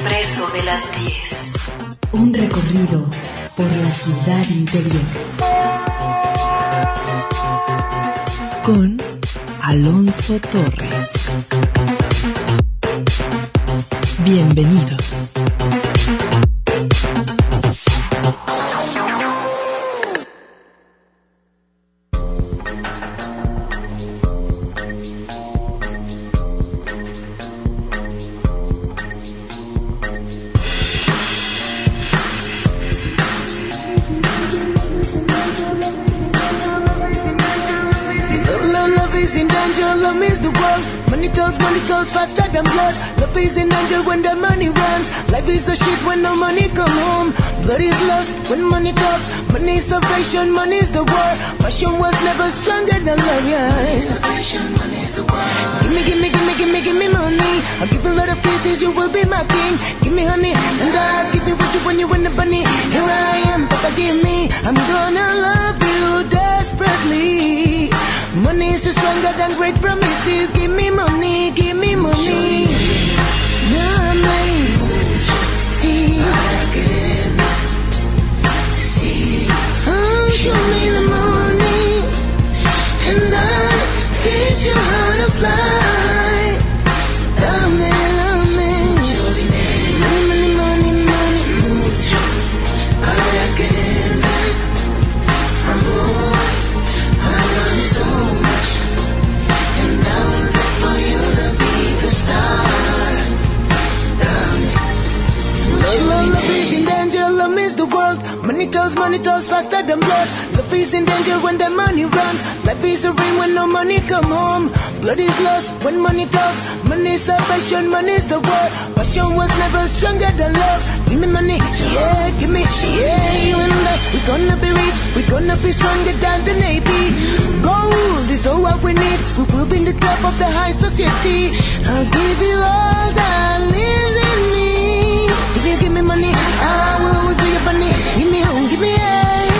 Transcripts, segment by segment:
Expreso de las 10. Un recorrido por la ciudad interior. Con Alonso Torres. Bienvenidos. Love is the world. Money talks faster than blood. Love is in danger when the money runs. Life is a shit when no money come home. Blood is lost when money talks. Money is salvation, money is the war. Passion was never stronger than love, yeah. Money is salvation, money is the war. Give me money. I'll give you a lot of kisses, you will be my king. Give me honey, and I'll give you what you when you win the bunny. Here I am, Papa, give me. I'm gonna love you desperately. Money is stronger than great promises. Give me money, give me money. Dame, sí. Sí. Oh, show me the money, and I'll teach you how to fly. Dame, dame. Money, money, money. Mucho para quererme. Amor. So much, and I will wait for you to be the star. Love is in danger, love is the world. Money talks faster than blood. Love is in danger when the money runs. Life is a ring when no money come home. Blood is lost when money talks. Money is salvation, money is the war. Passion was never stronger than love. Give me money, yeah, give me, yeah, you and I. We're gonna be rich, we're gonna be stronger than the Navy. Gold is all what we need. We will be in the top of the high society. I'll give you all that lives in me. If you give me money, I will always be your bunny. Give me home, give me a.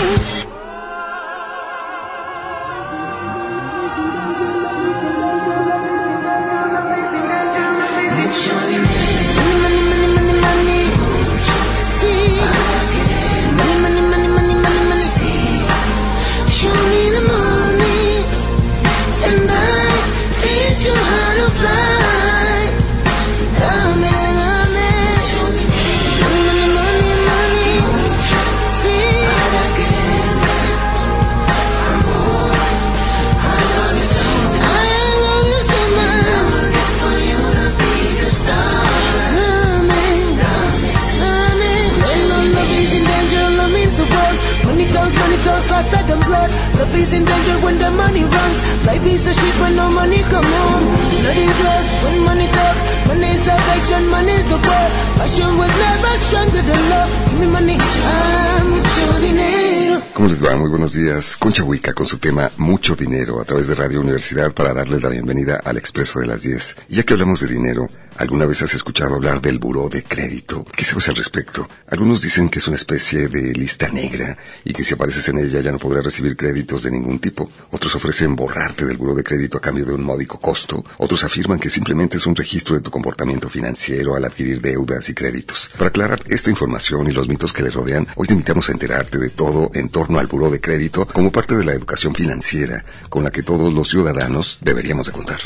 Money talks faster than blood. Love is in danger when the money runs. Life is a shit when no money come home. Blood is lost when money talks. Money is salvation, money is the war. Passion was never stronger than love. Give me money, mucho dinero. ¿Cómo les va? Muy buenos días. Concha Huica con su tema Mucho Dinero a través de Radio Universidad para darles la bienvenida al Expreso de las 10. Y ya que hablamos de dinero, ¿alguna vez has escuchado hablar del buró de crédito? ¿Qué sabes al respecto? Algunos dicen que es una especie de lista negra y que si apareces en ella ya no podrás recibir créditos de ningún tipo. Otros ofrecen borrarte del buró de crédito a cambio de un módico costo. Otros afirman que simplemente es un registro de tu comportamiento financiero al adquirir deudas y créditos. Para aclarar esta información y los mitos que le rodean, hoy te invitamos a enterarte de todo en torno al buró de crédito como parte de la educación financiera con la que todos los ciudadanos deberíamos de contar.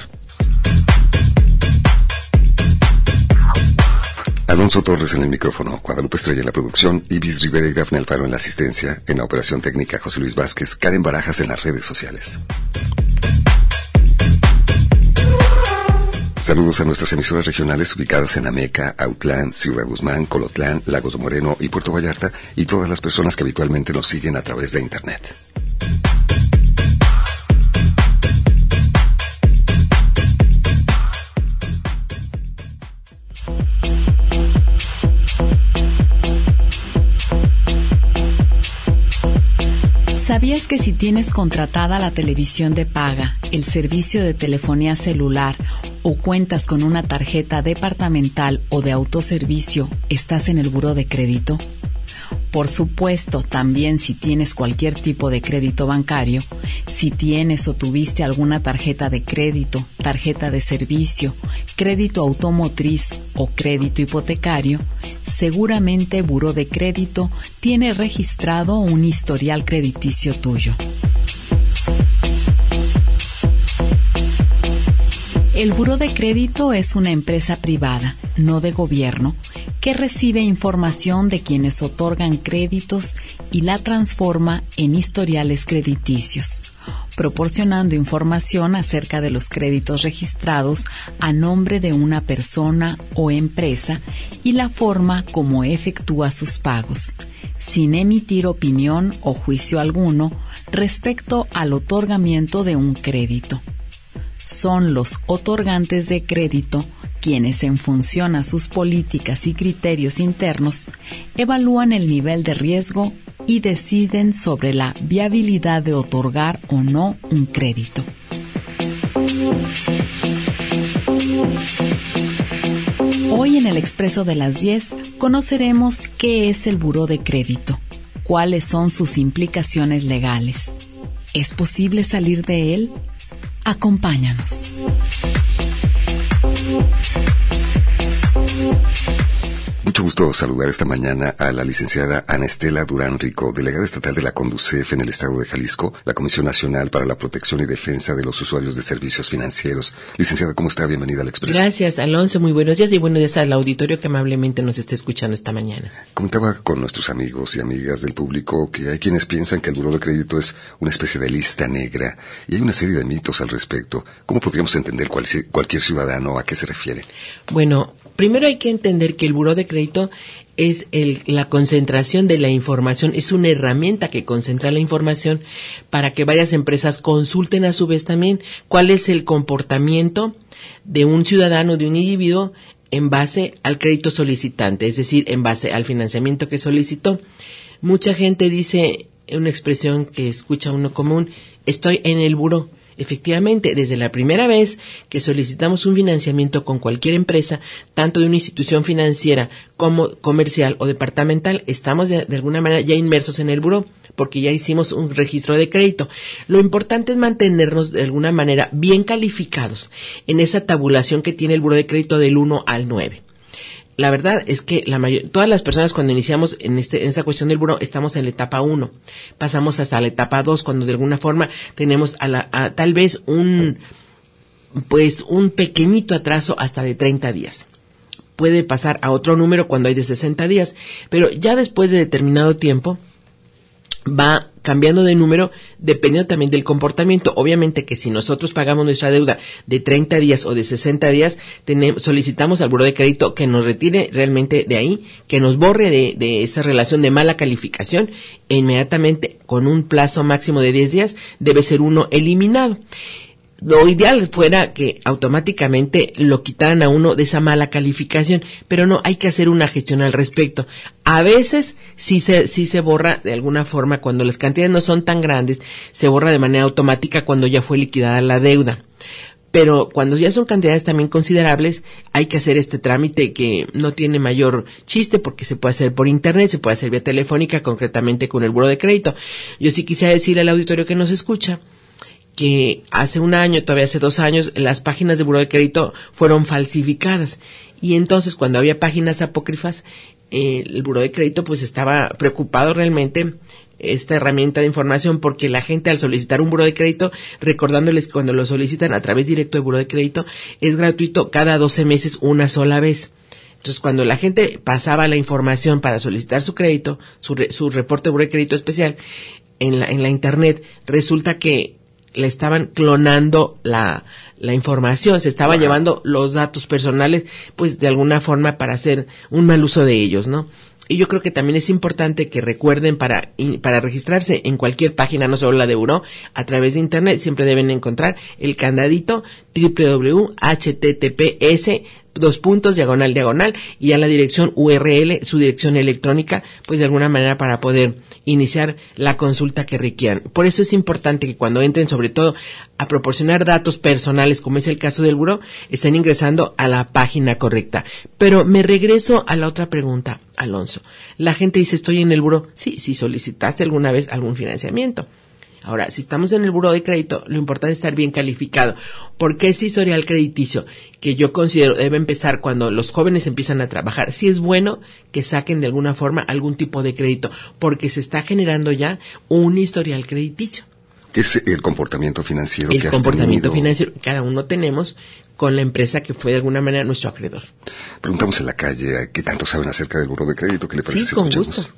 Alonso Torres en el micrófono, Guadalupe Estrella en la producción, Ibis Rivera y Dafne Alfaro en la asistencia, en la operación técnica José Luis Vázquez, Karen Barajas en las redes sociales. Saludos a nuestras emisoras regionales ubicadas en Ameca, Autlán, Ciudad Guzmán, Colotlán, Lagos de Moreno y Puerto Vallarta y todas las personas que habitualmente nos siguen a través de Internet. ¿Sabías que si tienes contratada la televisión de paga, el servicio de telefonía celular o cuentas con una tarjeta departamental o de autoservicio, estás en el buró de crédito? Por supuesto, también si tienes cualquier tipo de crédito bancario, si tienes o tuviste alguna tarjeta de crédito, tarjeta de servicio, crédito automotriz o crédito hipotecario, seguramente Buró de Crédito tiene registrado un historial crediticio tuyo. El Buró de Crédito es una empresa privada, no de gobierno, que recibe información de quienes otorgan créditos y la transforma en historiales crediticios, proporcionando información acerca de los créditos registrados a nombre de una persona o empresa y la forma como efectúa sus pagos, sin emitir opinión o juicio alguno respecto al otorgamiento de un crédito. Son los otorgantes de crédito quienes, en función a sus políticas y criterios internos, evalúan el nivel de riesgo y deciden sobre la viabilidad de otorgar o no un crédito. Hoy en el Expreso de las 10 conoceremos qué es el Buró de Crédito, cuáles son sus implicaciones legales. ¿Es posible salir de él? Acompáñanos. Mucho gusto saludar esta mañana a la licenciada Ana Estela Durán Rico, delegada estatal de la CONDUCEF en el estado de Jalisco, la Comisión Nacional para la Protección y Defensa de los Usuarios de Servicios Financieros. Licenciada, ¿cómo está? Bienvenida al Expreso. Gracias, Alonso. Muy buenos días y buenos días al auditorio que amablemente nos está escuchando esta mañana. Comentaba con nuestros amigos y amigas del público que hay quienes piensan que el Buró de Crédito es una especie de lista negra y hay una serie de mitos al respecto. ¿Cómo podríamos entender cualquier ciudadano a qué se refiere? Bueno, primero hay que entender que el Buró de Crédito es la concentración de la información, es una herramienta que concentra la información para que varias empresas consulten a su vez también cuál es el comportamiento de un ciudadano, de un individuo, en base al crédito solicitante, es decir, en base al financiamiento que solicitó. Mucha gente dice una expresión que escucha uno común: estoy en el buró. Efectivamente, desde la primera vez que solicitamos un financiamiento con cualquier empresa, tanto de una institución financiera como comercial o departamental, estamos de alguna manera ya inmersos en el buró, porque ya hicimos un registro de crédito. Lo importante es mantenernos de alguna manera bien calificados en esa tabulación que tiene el Buró de Crédito del 1 al 9. La verdad es que todas las personas cuando iniciamos en esta cuestión del buró estamos en la etapa 1, pasamos hasta la etapa 2 cuando de alguna forma tenemos tal vez un pequeñito atraso hasta de 30 días. Puede pasar a otro número cuando hay de 60 días, pero ya después de determinado tiempo va cambiando de número dependiendo también del comportamiento. Obviamente que si nosotros pagamos nuestra deuda de 30 días o de 60 días, solicitamos al Buró de Crédito que nos retire realmente de ahí, que nos borre de esa relación de mala calificación e inmediatamente con un plazo máximo de 10 días debe ser uno eliminado. Lo ideal fuera que automáticamente lo quitaran a uno de esa mala calificación, pero no, hay que hacer una gestión al respecto. A veces sí se borra de alguna forma cuando las cantidades no son tan grandes, se borra de manera automática cuando ya fue liquidada la deuda. Pero cuando ya son cantidades también considerables, hay que hacer este trámite que no tiene mayor chiste porque se puede hacer por internet, se puede hacer vía telefónica, concretamente con el Buró de Crédito. Yo sí quisiera decirle al auditorio que nos escucha que hace un año, todavía hace 2 años, las páginas de Buró de Crédito fueron falsificadas. Y entonces, cuando había páginas apócrifas, el Buró de Crédito pues estaba preocupado realmente esta herramienta de información, porque la gente al solicitar un Buró de Crédito, recordándoles que cuando lo solicitan a través directo de Buró de Crédito, es gratuito cada 12 meses una sola vez. Entonces, cuando la gente pasaba la información para solicitar su crédito, su reporte de Buró de Crédito especial en la internet, resulta que le estaban clonando la información, se estaba llevando los datos personales, pues de alguna forma para hacer un mal uso de ellos, ¿no? Y yo creo que también es importante que recuerden para registrarse en cualquier página, no solo la de Buró, a través de internet, siempre deben encontrar el candadito www.https diagonal, y ya la dirección URL, su dirección electrónica, pues de alguna manera para poder iniciar la consulta que requieran. Por eso es importante que cuando entren, sobre todo, a proporcionar datos personales, como es el caso del buró, estén ingresando a la página correcta. Pero me regreso a la otra pregunta, Alonso. La gente dice, estoy en el buró. Sí, si solicitaste alguna vez algún financiamiento. Ahora, si estamos en el buró de crédito, lo importante es estar bien calificado, porque ese historial crediticio que yo considero debe empezar cuando los jóvenes empiezan a trabajar. Sí es bueno que saquen de alguna forma algún tipo de crédito, porque se está generando ya un historial crediticio. ¿Qué es el comportamiento financiero que has tenido? El comportamiento financiero cada uno tenemos con la empresa que fue de alguna manera nuestro acreedor. Preguntamos en la calle, ¿qué tanto saben acerca del buró de crédito? ¿Qué le parece si con escuchamos? gusto.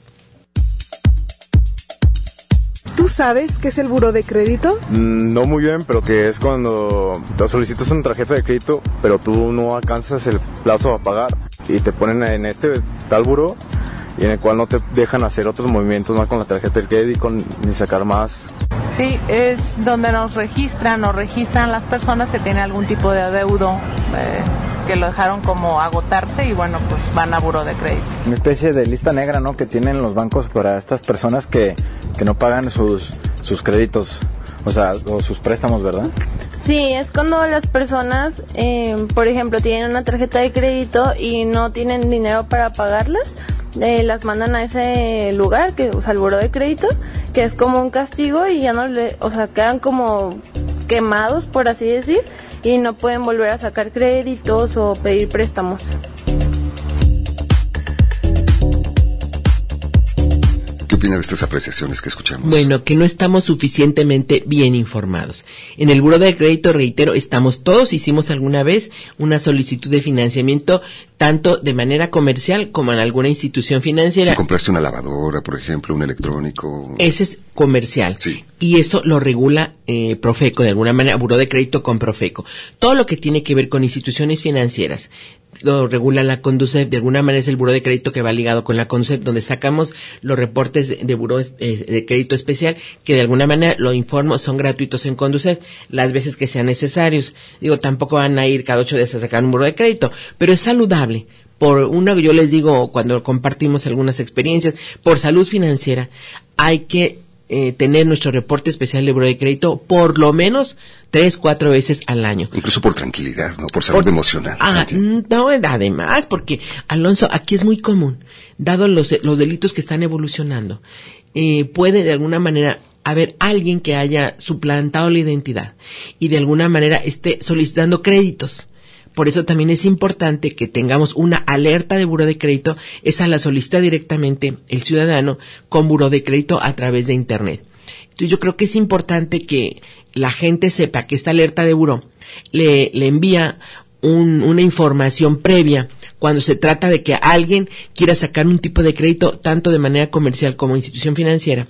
¿Tú sabes qué es el buró de crédito? No muy bien, pero que es cuando te solicitas una tarjeta de crédito, pero tú no alcanzas el plazo a pagar y te ponen en este tal buró y en el cual no te dejan hacer otros movimientos más con la tarjeta de crédito ni sacar más. Sí, es donde nos registran las personas que tienen algún tipo de adeudo, que lo dejaron como agotarse y bueno, pues van a buró de crédito. Una especie de lista negra, ¿no?, que tienen los bancos para estas personas que no pagan sus créditos, o sus préstamos, ¿verdad? Sí, es cuando las personas, por ejemplo, tienen una tarjeta de crédito y no tienen dinero para pagarlas, las mandan a ese lugar, al buró de crédito, que es como un castigo y ya no quedan como quemados, por así decir, y no pueden volver a sacar créditos o pedir préstamos. ¿Qué opina de estas apreciaciones que escuchamos? Bueno, que no estamos suficientemente bien informados. En el buró de crédito, reitero, hicimos alguna vez una solicitud de financiamiento, tanto de manera comercial como en alguna institución financiera. Si compraste una lavadora, por ejemplo, un electrónico. Ese es comercial. Sí. Y eso lo regula Profeco, de alguna manera, buró de crédito con Profeco. Todo lo que tiene que ver con instituciones financieras, lo regula la Conducef, de alguna manera es el buró de crédito que va ligado con la Conducef, donde sacamos los reportes de buró de crédito especial, que de alguna manera, lo informo, son gratuitos en Conducef, las veces que sean necesarios. Tampoco van a ir cada 8 días a sacar un buró de crédito, pero es saludable. Yo les digo, cuando compartimos algunas experiencias, por salud financiera, hay que tener nuestro reporte especial de buró de crédito por lo menos 3-4 veces al año. Incluso por tranquilidad, ¿no? Por salud emocional. No, además, porque, Alonso, aquí es muy común, dado los delitos que están evolucionando, puede de alguna manera haber alguien que haya suplantado la identidad y de alguna manera esté solicitando créditos. Por eso también es importante que tengamos una alerta de buró de crédito. Esa la solicita directamente el ciudadano con buró de crédito a través de Internet. Entonces yo creo que es importante que la gente sepa que esta alerta de buró le envía una información previa cuando se trata de que alguien quiera sacar un tipo de crédito, tanto de manera comercial como institución financiera,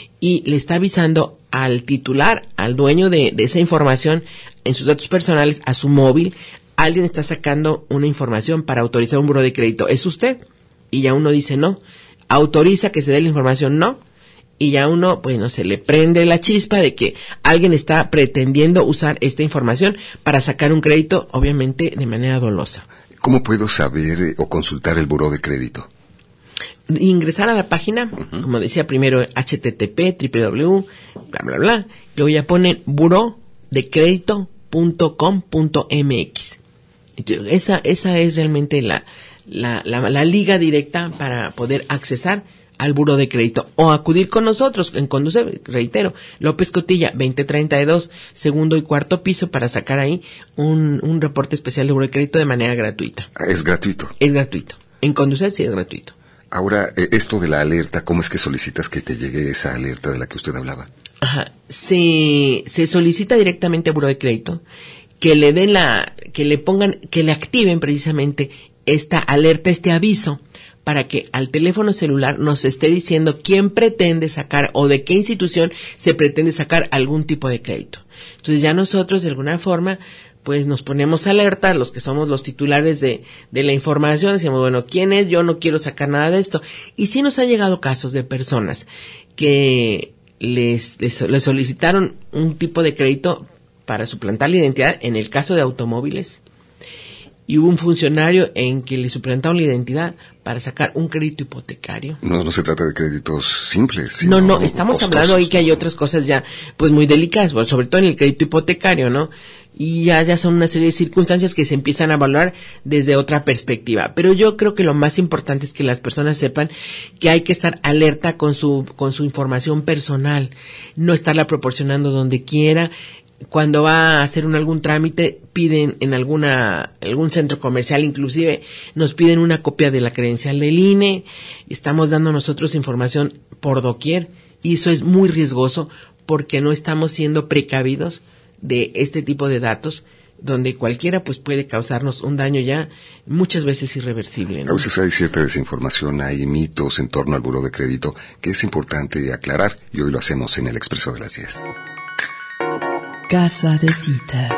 y le está avisando al titular, al dueño de esa información en sus datos personales, a su móvil. Alguien está sacando una información para autorizar un buró de crédito. ¿Es usted? Y ya uno dice no. Autoriza que se dé la información, no. Y ya uno, se le prende la chispa de que alguien está pretendiendo usar esta información para sacar un crédito, obviamente de manera dolosa. ¿Cómo puedo saber o consultar el buró de crédito? Ingresar a la página, como decía primero, http, www, bla, bla, bla. Luego ya ponen burodecredito.com.mx. Esa es realmente la liga directa para poder accesar al buró de crédito o acudir con nosotros en Conducef, reitero, López Cotilla 2032, segundo y cuarto piso, para sacar ahí un reporte especial de buró de crédito de manera gratuita. ¿Es gratuito? Es gratuito. En Conducef sí es gratuito. Ahora, esto de la alerta, ¿cómo es que solicitas que te llegue esa alerta de la que usted hablaba? Ajá. Se solicita directamente a buró de crédito que le den que le activen precisamente esta alerta, este aviso, para que al teléfono celular nos esté diciendo quién pretende sacar o de qué institución se pretende sacar algún tipo de crédito. Entonces ya nosotros de alguna forma pues nos ponemos alerta, los que somos los titulares de la información, decimos, bueno, ¿quién es? Yo no quiero sacar nada de esto. Y sí nos han llegado casos de personas que les solicitaron un tipo de crédito para suplantar la identidad, en el caso de automóviles, y hubo un funcionario en que le suplantaron la identidad para sacar un crédito hipotecario. No se trata de créditos simples, sino no, estamos costosos. Hablando ahí que hay otras cosas ya, pues muy delicadas, bueno, sobre todo en el crédito hipotecario, ¿no? Y ya son una serie de circunstancias que se empiezan a evaluar desde otra perspectiva. Pero yo creo que lo más importante es que las personas sepan que hay que estar alerta con su información personal, no estarla proporcionando donde quiera. Cuando va a hacer algún trámite, piden en algún centro comercial, inclusive nos piden una copia de la credencial del INE. Estamos dando nosotros información por doquier y eso es muy riesgoso porque no estamos siendo precavidos de este tipo de datos, donde cualquiera pues puede causarnos un daño ya muchas veces irreversible, ¿no? A veces hay cierta desinformación, hay mitos en torno al buró de crédito que es importante aclarar y hoy lo hacemos en el Expreso de las 10. Casa de citas.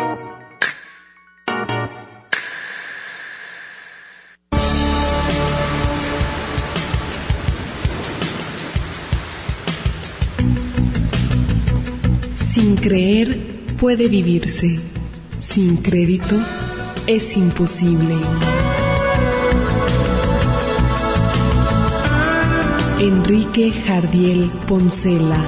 Sin creer puede vivirse. Sin crédito es imposible. Enrique Jardiel Poncela.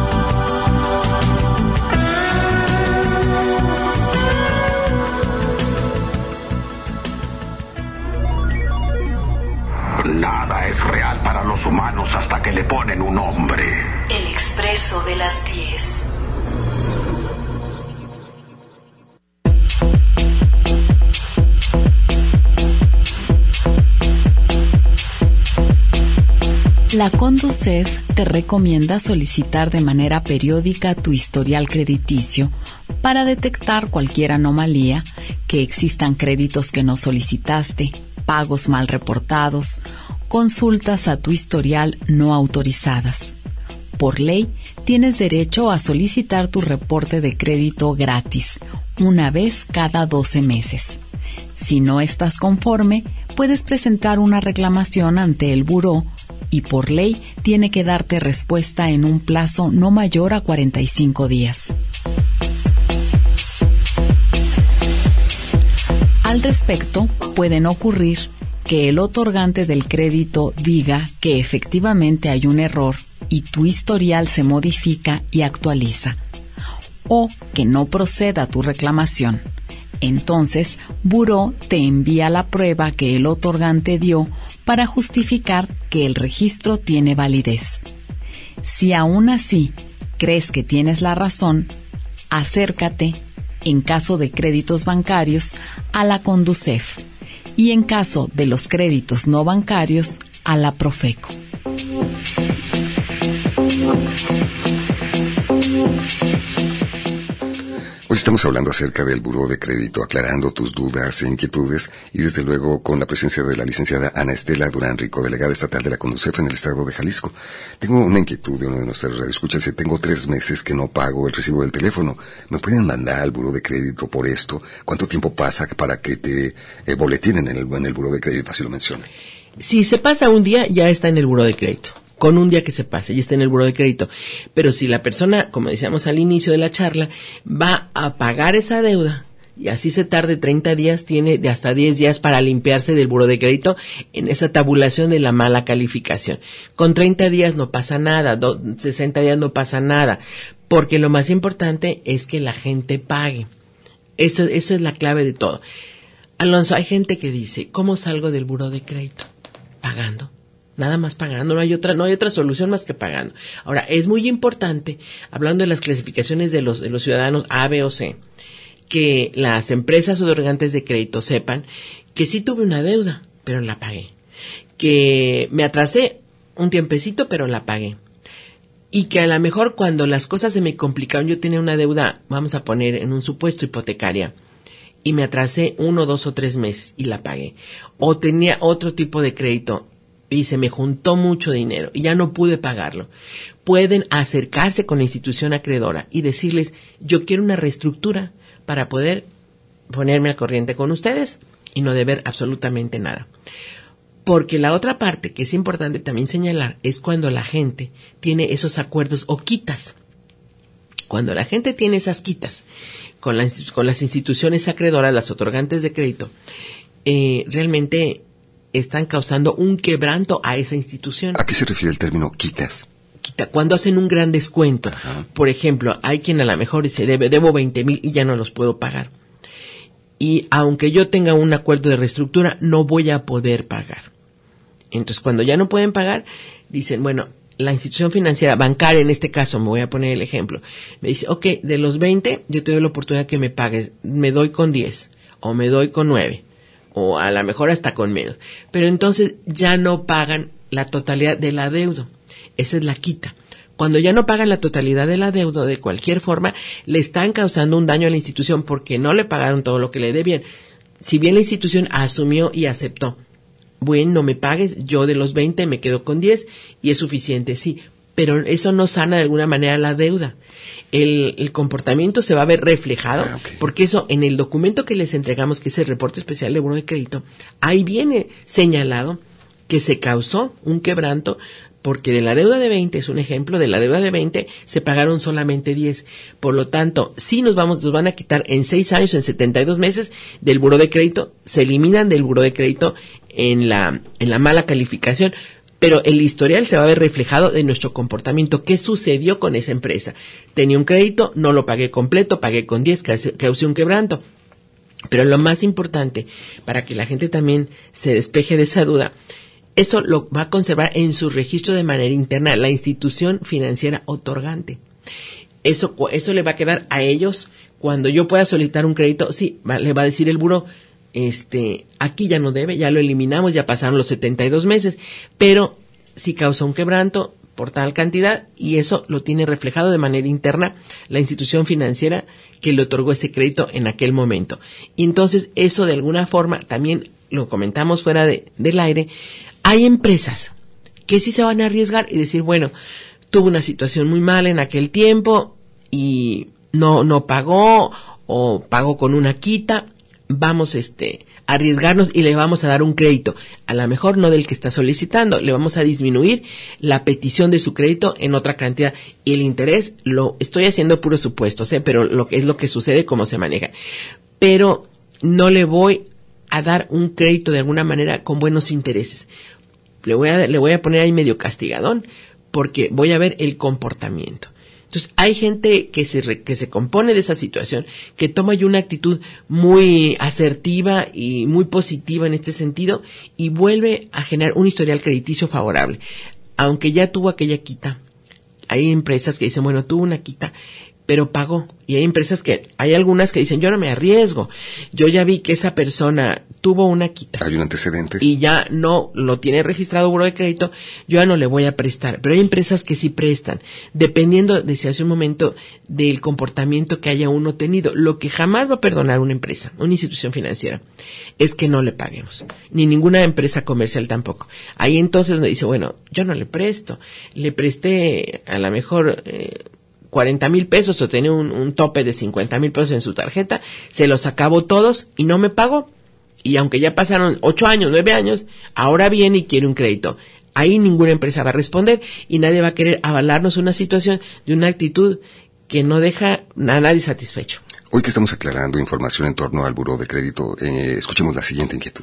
Nada es real para los humanos hasta que le ponen un nombre. El Expreso de las 10. La Conducef te recomienda solicitar de manera periódica tu historial crediticio para detectar cualquier anomalía, que existan créditos que no solicitaste, pagos mal reportados, consultas a tu historial no autorizadas. Por ley, tienes derecho a solicitar tu reporte de crédito gratis, una vez cada 12 meses. Si no estás conforme, puedes presentar una reclamación ante el buró y por ley tiene que darte respuesta en un plazo no mayor a 45 días. Al respecto, pueden ocurrir que el otorgante del crédito diga que efectivamente hay un error y tu historial se modifica y actualiza, o que no proceda tu reclamación. Entonces, buró te envía la prueba que el otorgante dio para justificar que el registro tiene validez. Si aún así crees que tienes la razón, acércate, en caso de créditos bancarios, a la Conducef y en caso de los créditos no bancarios, a la Profeco. Hoy estamos hablando acerca del buró de crédito, aclarando tus dudas e inquietudes y desde luego con la presencia de la licenciada Ana Estela Durán Rico, delegada estatal de la Conducef en el estado de Jalisco. Tengo una inquietud de uno de nuestros radioescuchas. Dice, tengo 3 meses que no pago el recibo del teléfono. ¿Me pueden mandar al buró de crédito por esto? ¿Cuánto tiempo pasa para que te boletinen en el buró de crédito? Así lo menciona. Si se pasa un día, ya está en el buró de crédito. Con un día que se pase, ya está en el buró de crédito. Pero si la persona, como decíamos al inicio de la charla, va a pagar esa deuda y así se tarde 30 días, tiene de hasta 10 días para limpiarse del buró de crédito en esa tabulación de la mala calificación. Con 30 días no pasa nada, 60 días no pasa nada, porque lo más importante es que la gente pague. Eso es la clave de todo. Alonso, hay gente que dice, ¿cómo salgo del buró de crédito? Pagando. Nada más pagando, no hay otra solución más que pagando. Ahora, es muy importante, hablando de las clasificaciones de los ciudadanos A, B o C, que las empresas otorgantes de crédito sepan que sí tuve una deuda, pero la pagué. Que me atrasé un tiempecito, pero la pagué. Y que a lo mejor cuando las cosas se me complicaron, yo tenía una deuda, vamos a poner en un supuesto hipotecaria, y me atrasé 1, 2 o 3 meses y la pagué. O tenía otro tipo de crédito y se me juntó mucho dinero y ya no pude pagarlo. Pueden acercarse con la institución acreedora y decirles, yo quiero una reestructura para poder ponerme al corriente con ustedes y no deber absolutamente nada. Porque la otra parte que es importante también señalar es cuando la gente tiene esos acuerdos o quitas. Cuando la gente tiene esas quitas con las instituciones acreedoras, las otorgantes de crédito, realmente están causando un quebranto a esa institución. ¿A qué se refiere el término quitas? Cuando hacen un gran descuento. Ajá. Por ejemplo, hay quien a lo mejor dice, debo 20,000 y ya no los puedo pagar. Y aunque yo tenga un acuerdo de reestructura, no voy a poder pagar. Entonces, cuando ya no pueden pagar, dicen, bueno, la institución financiera, bancaria en este caso, me voy a poner el ejemplo, me dice, ok, de los 20, yo te doy la oportunidad que me pagues, me doy con 10, o me doy con 9, o a lo mejor hasta con menos. Pero entonces ya no pagan la totalidad del adeudo. Esa es la quita. Cuando ya no pagan la totalidad del adeudo, de cualquier forma, le están causando un daño a la institución porque no le pagaron todo lo que le debían. Si bien la institución asumió y aceptó, bueno, no me pagues, yo de los 20 me quedo con 10 y es suficiente, sí, pero eso no sana de alguna manera la deuda. El comportamiento se va a ver reflejado, porque eso en el documento que les entregamos, que es el reporte especial de Buró de Crédito, ahí viene señalado que se causó un quebranto porque de la deuda de 20, es un ejemplo, de la deuda de 20 se pagaron solamente 10. Por lo tanto, sí nos van a quitar en 6 años, en 72 meses del Buró de Crédito, se eliminan del Buró de Crédito en la mala calificación, pero el historial se va a ver reflejado de nuestro comportamiento. ¿Qué sucedió con esa empresa? Tenía un crédito, no lo pagué completo, pagué con 10, causé un quebranto. Pero lo más importante, para que la gente también se despeje de esa duda, eso lo va a conservar en su registro de manera interna la institución financiera otorgante. Eso le va a quedar a ellos cuando yo pueda solicitar un crédito. Sí, le va a decir el buró, aquí ya no debe, ya lo eliminamos, ya pasaron los 72 meses, pero si causa un quebranto por tal cantidad, y eso lo tiene reflejado de manera interna la institución financiera que le otorgó ese crédito en aquel momento. Y entonces eso de alguna forma, también lo comentamos fuera del aire, hay empresas que sí se van a arriesgar y decir, bueno, tuvo una situación muy mala en aquel tiempo y no pagó o pagó con una quita, vamos a arriesgarnos y le vamos a dar un crédito, a lo mejor no del que está solicitando, le vamos a disminuir la petición de su crédito en otra cantidad y el interés, lo estoy haciendo puros supuestos, pero lo que es lo que sucede, cómo se maneja, pero no le voy a dar un crédito de alguna manera con buenos intereses. Le voy a poner ahí medio castigadón porque voy a ver el comportamiento. Entonces, hay gente que se compone de esa situación, que toma ya una actitud muy asertiva y muy positiva en este sentido y vuelve a generar un historial crediticio favorable, aunque ya tuvo aquella quita. Hay empresas que dicen, bueno, tuvo una quita, pero pagó. Y hay algunas que dicen, yo no me arriesgo. Yo ya vi que esa persona tuvo una quita. Hay un antecedente. Y ya no lo tiene registrado Buró de Crédito, yo ya no le voy a prestar. Pero hay empresas que sí prestan, dependiendo, decía hace un momento, del comportamiento que haya uno tenido. Lo que jamás va a perdonar una empresa, una institución financiera, es que no le paguemos. Ni ninguna empresa comercial tampoco. Ahí entonces me dice, bueno, yo no le presto. Le presté a lo mejor 40,000 pesos o tenía un tope de 50,000 pesos en su tarjeta, se los acabó todos y no me pagó. Y aunque ya pasaron 8 años, 9 años, ahora viene y quiere un crédito. Ahí ninguna empresa va a responder y nadie va a querer avalarnos una situación de una actitud que no deja a nadie satisfecho. Hoy que estamos aclarando información en torno al Buró de Crédito, escuchemos la siguiente inquietud.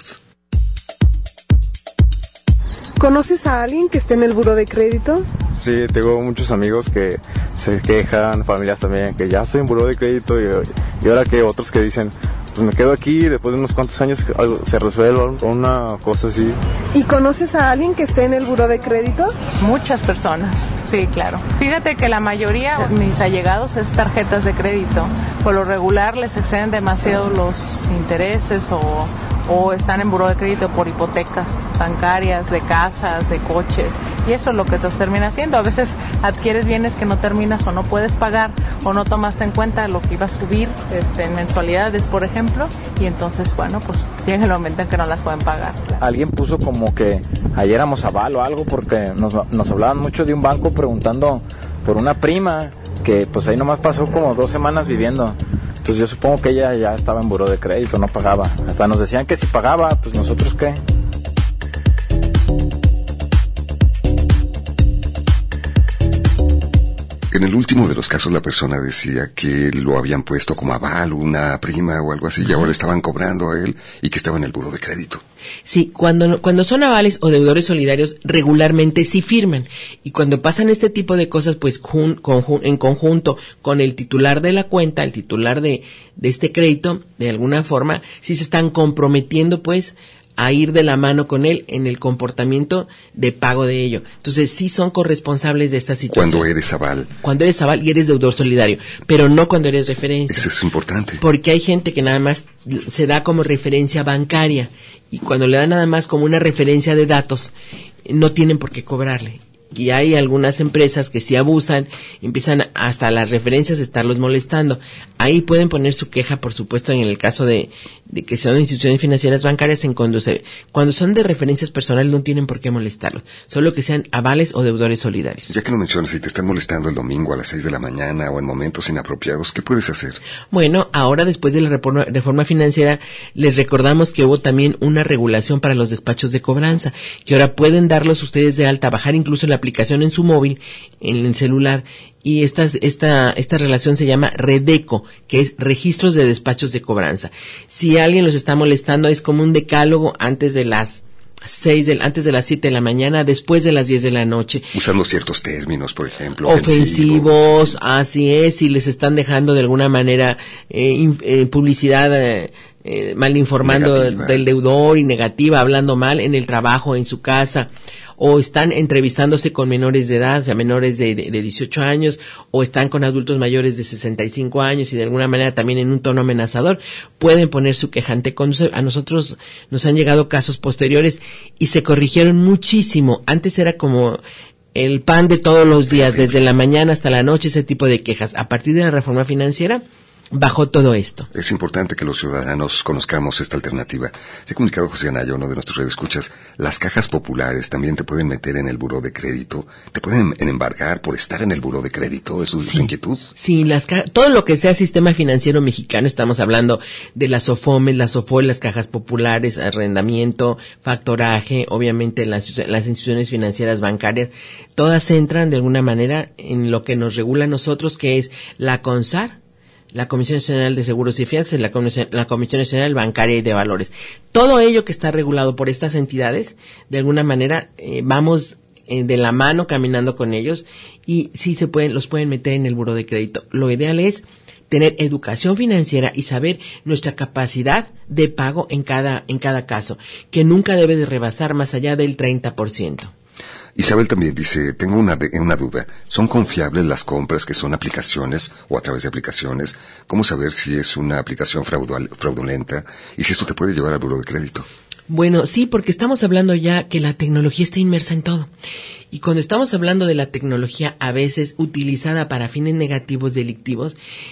¿Conoces a alguien que esté en el Buró de Crédito? Sí, tengo muchos amigos que se quejan, familias también, que ya estoy en Buró de Crédito y ahora que otros que dicen, pues me quedo aquí y después de unos cuantos años se resuelve una cosa así. ¿Y conoces a alguien que esté en el Buró de Crédito? Muchas personas, sí, claro. Fíjate que la mayoría de mis allegados es tarjetas de crédito. Por lo regular les exceden demasiado los intereses o están en Buró de Crédito por hipotecas bancarias, de casas, de coches, y eso es lo que te termina haciendo. A veces adquieres bienes que no terminas o no puedes pagar o no tomaste en cuenta lo que iba a subir en mensualidades, por ejemplo, y entonces, bueno, pues llega el momento en que no las pueden pagar. Alguien puso como que ayer éramos aval o algo porque nos hablaban mucho de un banco preguntando por una prima que pues ahí nomás pasó como 2 semanas viviendo. Entonces yo supongo que ella ya estaba en Buró de Crédito, no pagaba. Hasta nos decían que si pagaba, pues nosotros qué. Porque en el último de los casos la persona decía que lo habían puesto como aval, una prima o algo así, y ahora estaban cobrando a él y que estaba en el buró de crédito. Sí, cuando son avales o deudores solidarios, regularmente sí firman. Y cuando pasan este tipo de cosas, pues en conjunto con el titular de la cuenta, el titular de este crédito, de alguna forma, sí se están comprometiendo, pues, a ir de la mano con él en el comportamiento de pago de ello. Entonces, sí son corresponsables de esta situación. Cuando eres aval. Cuando eres aval y eres deudor solidario, pero no cuando eres referencia. Eso es importante. Porque hay gente que nada más se da como referencia bancaria y cuando le dan nada más como una referencia de datos, no tienen por qué cobrarle. Y hay algunas empresas que sí abusan, empiezan hasta las referencias a estarlos molestando. Ahí pueden poner su queja, por supuesto, en el caso de que son instituciones financieras bancarias, cuando son de referencias personales no tienen por qué molestarlos, solo que sean avales o deudores solidarios. Ya que lo mencionas, si te están molestando el domingo a las 6 de la mañana o en momentos inapropiados, ¿qué puedes hacer? Bueno, ahora después de la reforma financiera, les recordamos que hubo también una regulación para los despachos de cobranza, que ahora pueden darlos ustedes de alta, bajar incluso la aplicación en su móvil, en el celular, y esta relación se llama Redeco, que es Registros de Despachos de Cobranza. Si alguien los está molestando, es como un decálogo antes de las 7 de la mañana, después de las 10 de la noche. Usando ciertos términos, por ejemplo. Ofensivos, así es, si les están dejando de alguna manera publicidad mal informando del deudor y negativa, hablando mal en el trabajo, en su casa, o están entrevistándose con menores de edad, o sea, menores de 18 años, o están con adultos mayores de 65 años y de alguna manera también en un tono amenazador, pueden poner su quejante. A nosotros nos han llegado casos posteriores y se corrigieron muchísimo. Antes era como el pan de todos los días, desde la mañana hasta la noche, ese tipo de quejas. A partir de la reforma financiera, bajó todo esto. Es importante que los ciudadanos conozcamos esta alternativa. Se ha comunicado José Anaya, uno de nuestros radioescuchas. Las cajas populares también te pueden meter en el buró de crédito. Te pueden embargar por estar en el buró de crédito. ¿Es su inquietud? Sí, todo lo que sea sistema financiero mexicano, estamos hablando de las SOFOMES, las SOFOL, las cajas populares, arrendamiento, factoraje, obviamente las instituciones financieras bancarias, todas entran de alguna manera en lo que nos regula a nosotros, que es la CONSAR, la Comisión Nacional de Seguros y Fianzas, la Comisión Nacional Bancaria y de Valores. Todo ello que está regulado por estas entidades, de alguna manera vamos de la mano caminando con ellos y sí los pueden meter en el buró de crédito. Lo ideal es tener educación financiera y saber nuestra capacidad de pago en cada caso, que nunca debe de rebasar más allá del 30%. Isabel también dice, tengo una duda. ¿Son confiables las compras que son aplicaciones o a través de aplicaciones? ¿Cómo saber si es una aplicación fraudulenta y si esto te puede llevar al buró de crédito? Bueno, sí, porque estamos hablando ya que la tecnología está inmersa en todo. Y cuando estamos hablando de la tecnología a veces utilizada para fines negativos, delictivos,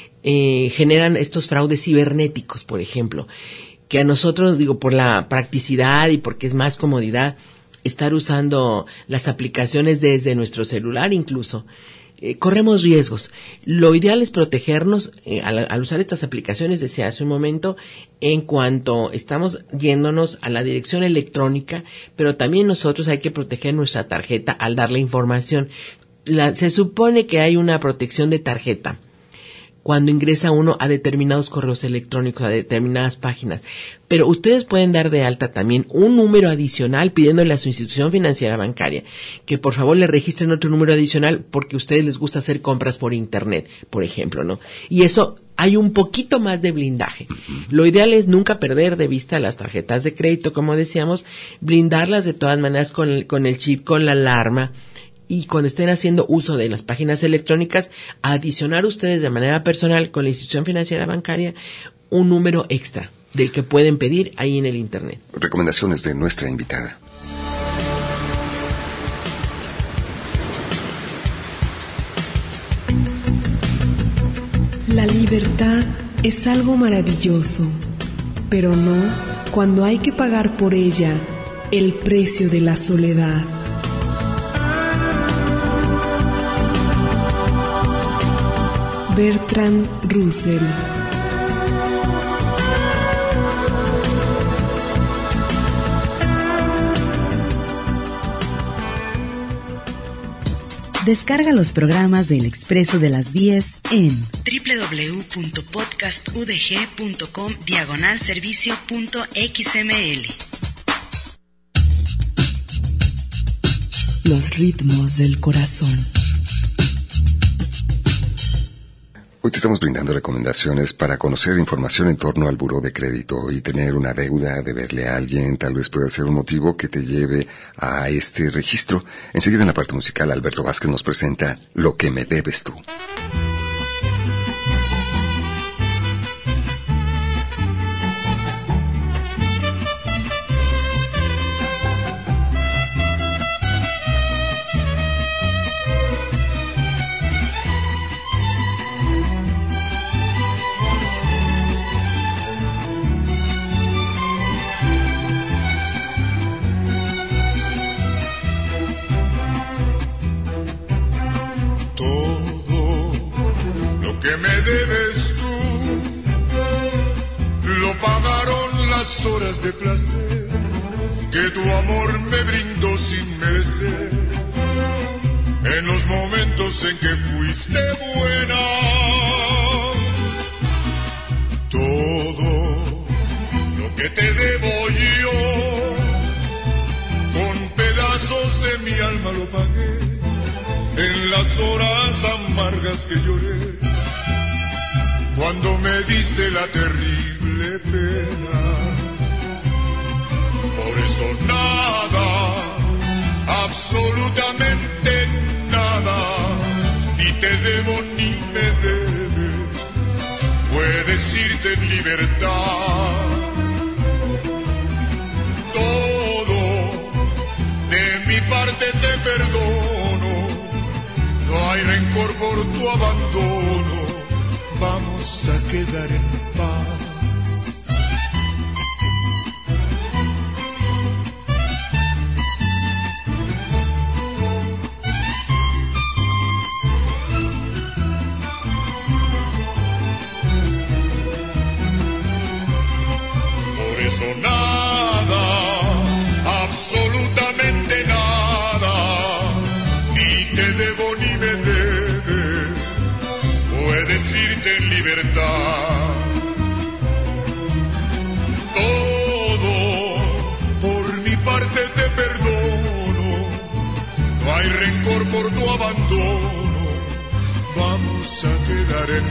generan estos fraudes cibernéticos, por ejemplo, que a nosotros, por la practicidad y porque es más comodidad, estar usando las aplicaciones desde nuestro celular incluso, corremos riesgos. Lo ideal es protegernos al usar estas aplicaciones, decía hace un momento, en cuanto estamos yéndonos a la dirección electrónica, pero también nosotros hay que proteger nuestra tarjeta al darle información. Se supone que hay una protección de tarjeta cuando ingresa uno a determinados correos electrónicos, a determinadas páginas. Pero ustedes pueden dar de alta también un número adicional pidiéndole a su institución financiera bancaria que por favor le registren otro número adicional porque a ustedes les gusta hacer compras por internet, por ejemplo, ¿no? Y eso hay un poquito más de blindaje. Lo ideal es nunca perder de vista las tarjetas de crédito, como decíamos, blindarlas de todas maneras con el chip, con la alarma. Y cuando estén haciendo uso de las páginas electrónicas, adicionar ustedes de manera personal con la institución financiera bancaria un número extra del que pueden pedir ahí en el internet. Recomendaciones de nuestra invitada. La libertad es algo maravilloso, pero no cuando hay que pagar por ella el precio de la soledad. Bertrand Russell. Descarga los programas del Expreso de las 10 en www.podcastudg.com/servicio.xml. Los ritmos del corazón. Hoy te estamos brindando recomendaciones para conocer información en torno al buró de crédito y tener una deuda, deberle a alguien, tal vez pueda ser un motivo que te lleve a este registro. Enseguida en la parte musical, Alberto Vázquez nos presenta Lo que me debes tú. Horas de placer que tu amor me brindó sin merecer, en los momentos en que fuiste buena. Todo lo que te debo yo, con pedazos de mi alma lo pagué, en las horas amargas que lloré, cuando me diste la terrible pena. Por eso nada, absolutamente nada, ni te debo ni me debes, puedes irte en libertad. Todo de mi parte te perdono, no hay rencor por tu abandono, vamos a quedar en paz. Eso nada, absolutamente nada, ni te debo ni me debes, puedes irte en libertad. Todo por mi parte te perdono, no hay rencor por tu abandono, vamos a quedar en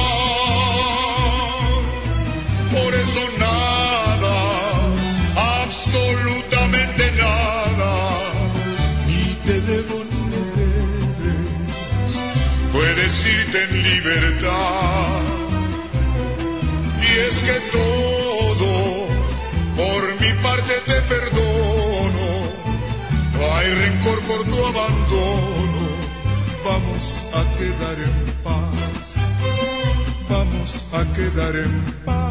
paz. Por eso nada, absolutamente nada, ni te debo ni me debes, puedes irte en libertad. Y es que todo, por mi parte te perdono, no hay rencor por tu abandono, vamos a quedar en paz, vamos a quedar en paz.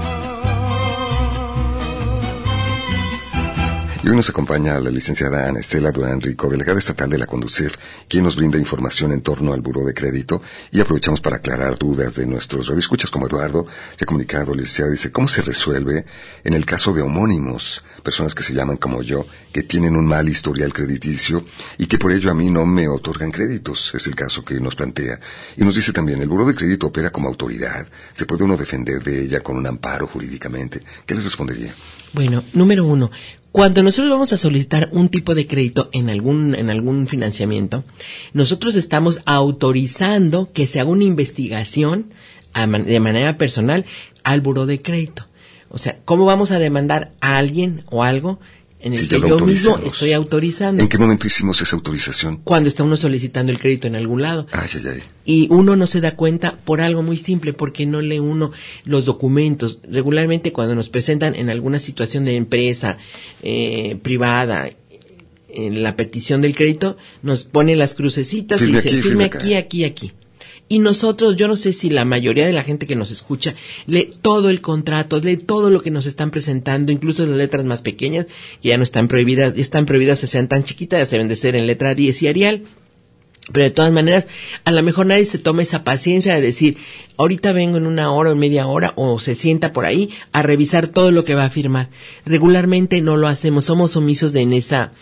Y hoy nos acompaña la licenciada Ana Estela Durán Rico, delegada estatal de la Conducef, quien nos brinda información en torno al buró de crédito, y aprovechamos para aclarar dudas de nuestros radioescuchas, como Eduardo se ha comunicado, licenciada, dice, ¿cómo se resuelve en el caso de homónimos, personas que se llaman como yo, que tienen un mal historial crediticio y que por ello a mí no me otorgan créditos? Es el caso que nos plantea. Y nos dice también, el buró de crédito opera como autoridad, ¿se puede uno defender de ella con un amparo jurídicamente? ¿Qué le respondería? Bueno, número 1, cuando nosotros vamos a solicitar un tipo de crédito en algún financiamiento, nosotros estamos autorizando que se haga una investigación de manera personal al buró de crédito. O sea, ¿cómo vamos a demandar a alguien o algo en el que yo mismo estoy autorizando? ¿En qué momento hicimos esa autorización? Cuando está uno solicitando el crédito en algún lado. Ay. Y uno no se da cuenta por algo muy simple, porque no lee uno los documentos. Regularmente cuando nos presentan en alguna situación de empresa privada, en la petición del crédito, nos ponen las crucecitas y dice, firme aquí. Y nosotros, yo no sé si la mayoría de la gente que nos escucha lee todo el contrato, lee todo lo que nos están presentando, incluso las letras más pequeñas, que ya no están prohibidas, que sean tan chiquitas, deben de ser en letra 10 y Arial. Pero de todas maneras, a lo mejor nadie se toma esa paciencia de decir, ahorita vengo en una hora o en media hora, o se sienta por ahí a revisar todo lo que va a firmar. Regularmente no lo hacemos, somos omisos en esa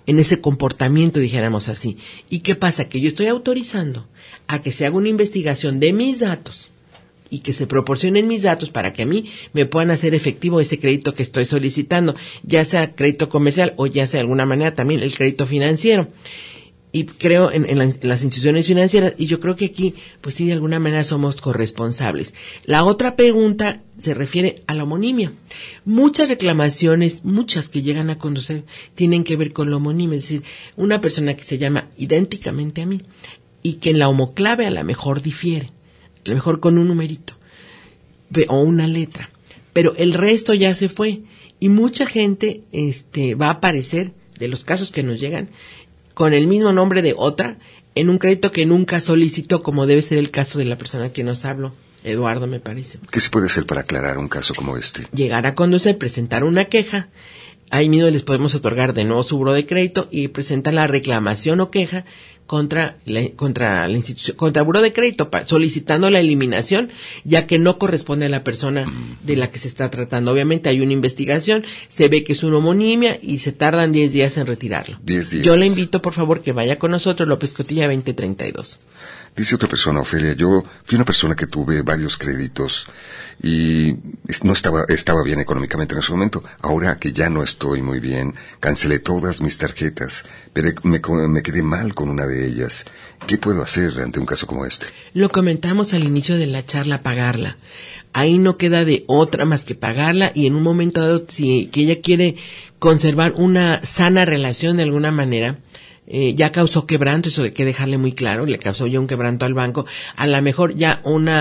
en ese comportamiento, dijéramos así. ¿Y qué pasa? Que yo estoy autorizando a que se haga una investigación de mis datos y que se proporcionen mis datos para que a mí me puedan hacer efectivo ese crédito que estoy solicitando, ya sea crédito comercial o ya sea de alguna manera también el crédito financiero. Y creo en las instituciones financieras, y yo creo que aquí, pues sí, de alguna manera somos corresponsables. La otra pregunta se refiere a la homonimia. Muchas reclamaciones, muchas que llegan a conducir, tienen que ver con la homonimia, es decir, una persona que se llama idénticamente a mí y que en la homoclave a lo mejor difiere, a lo mejor con un numerito o una letra, pero el resto ya se fue y mucha gente va a aparecer, de los casos que nos llegan, con el mismo nombre de otra, en un crédito que nunca solicitó, como debe ser el caso de la persona que nos habló, Eduardo, me parece. ¿Qué se puede hacer para aclarar un caso como este? Llegar a conducir, presentar una queja, ahí mismo les podemos otorgar de nuevo su buro de crédito y presentar la reclamación o queja contra la institución, contra el buro de crédito, solicitando la eliminación, ya que no corresponde a la persona de la que se está tratando. Obviamente hay una investigación, se ve que es una homonimia y se tardan 10 días en retirarlo. 10 días. Yo le invito, por favor, que vaya con nosotros, López Cotilla 2032. Dice otra persona, Ofelia, yo fui una persona que tuve varios créditos y no estaba bien económicamente en ese momento. Ahora que ya no estoy muy bien, cancelé todas mis tarjetas, pero me quedé mal con una de ellas. ¿Qué puedo hacer ante un caso como este? Lo comentamos al inicio de la charla, pagarla. Ahí no queda de otra más que pagarla y en un momento dado, si que ella quiere conservar una sana relación de alguna manera, ya causó quebranto, eso hay que dejarle muy claro, le causó ya un quebranto al banco, a lo mejor ya